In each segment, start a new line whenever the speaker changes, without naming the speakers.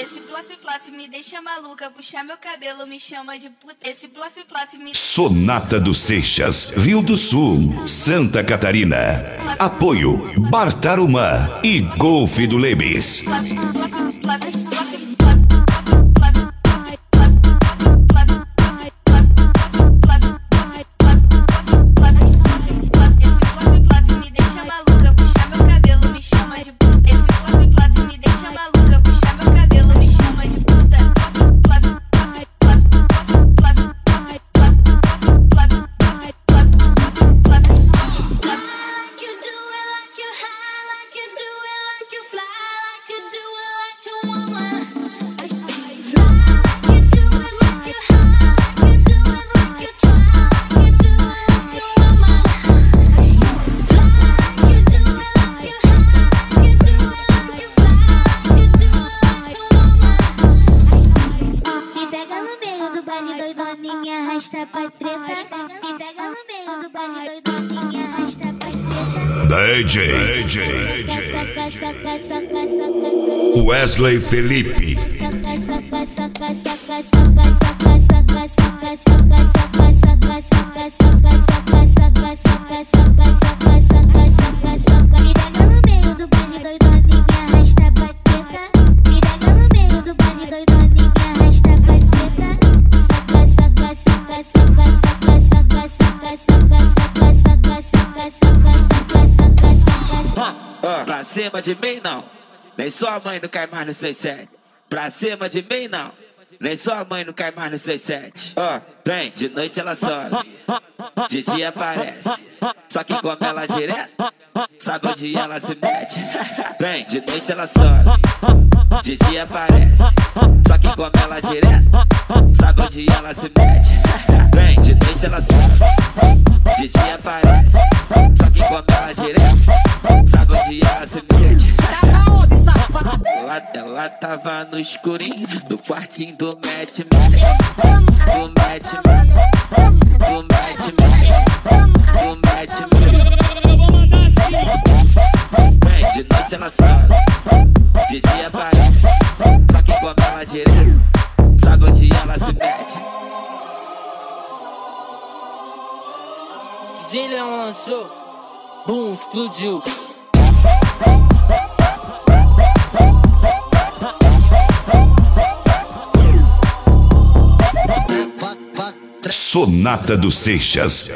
Esse plaf me deixa maluca, puxar meu cabelo me chama de puta. Esse plaf me...
Sonata dos Seixas, Rio do Sul, Santa Catarina. Apoio Bar Tarumã e Golfe do Lemes. DJ Wesley Felipe.
Pra cima de mim não, nem sua mãe não cai mais no 67. Pra cima de mim não, nem sua mãe não cai mais no 67. Vem, de noite ela sobe, de dia aparece. Só que come ela direto, sabe onde ela se mete. Vem, de noite ela sobe, de dia aparece. Só que come ela direto, sabe onde ela se mete. Vem, de noite ela sobe, de dia aparece. Só que come ela direto, sabe onde ela se mete. Ela tava no escurinho do quartinho do match, do match, do match, do match.
Eu vou mandar assim.
Vem, de noite ela sobe, de dia aparece. Só que come ela direto, sabe onde ela se mete.
DJ Leão lançou, boom, explodiu.
Sonata dos Seixas.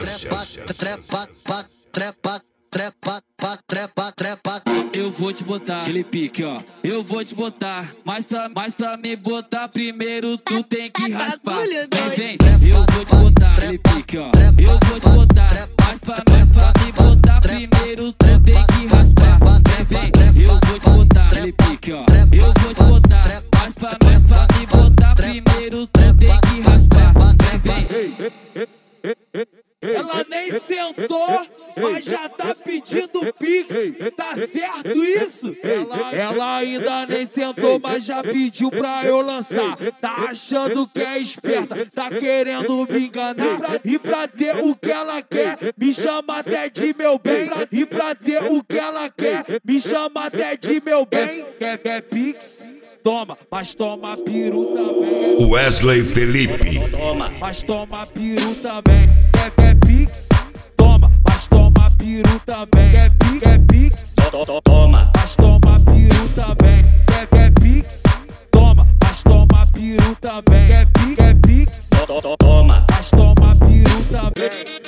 Eu vou te botar aquele pique, ó. Eu vou te botar, mas pra me botar primeiro tu tem que raspar. Vem, eu vou te botar aquele pique, ó. Eu vou te botar, mas pra me botar primeiro tu tem que raspar. Vem, eu vou te botar aquele pique, ó. Eu vou te botar, mas pra me botar primeiro tu tem que raspar. Vem. Ela nem sentou, mas já tá pedindo pix, tá certo isso? Ela ainda nem sentou, mas já pediu pra eu lançar. Tá achando que é esperta, tá querendo me enganar. E pra ter o que ela quer, me chama até de meu bem. E pra ter o que ela quer, me chama até de meu bem. Quer pix? Toma, mas toma peru também.
Wesley Felipe.
Toma, mas toma peru também. Quer pix? Toma, mas toma peru também. Quer pix?
Toma,
mas toma peru também. Quer pix? Toma, mas toma peru também. Quer pix?
toma,
mas toma peru também.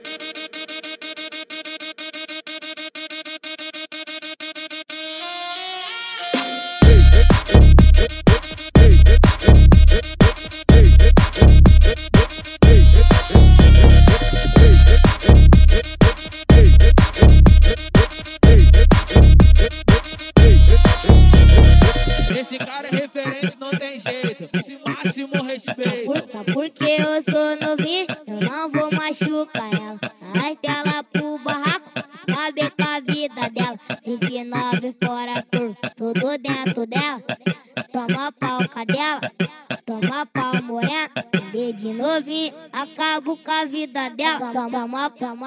Esse cara é referente, não tem jeito. Esse máximo respeito.
Porque eu sou novinho, eu não vou machucar ela. Arrasta ela pro barraco, saber com a vida dela. 29 fora curva, tudo dentro dela. Toma pau, cadela, toma pau, morena. De novinho, acabo com a vida dela. Toma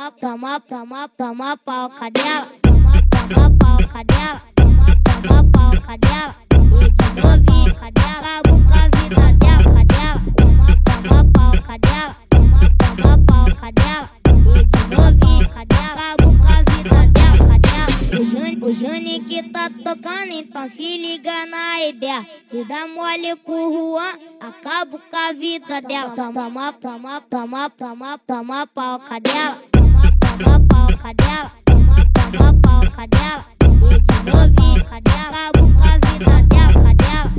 pau, cadela. Toma pau, cadela. Toma pau, cadela. De novinho, cadela. ideia. E dá mole com o Juan, acabo com a vida dela. Toma, toma, toma, toma, toma pau cadela. Toma pau cadela. Toma pau cadela. E de novinho cadela, acabo com a vida dela cadela.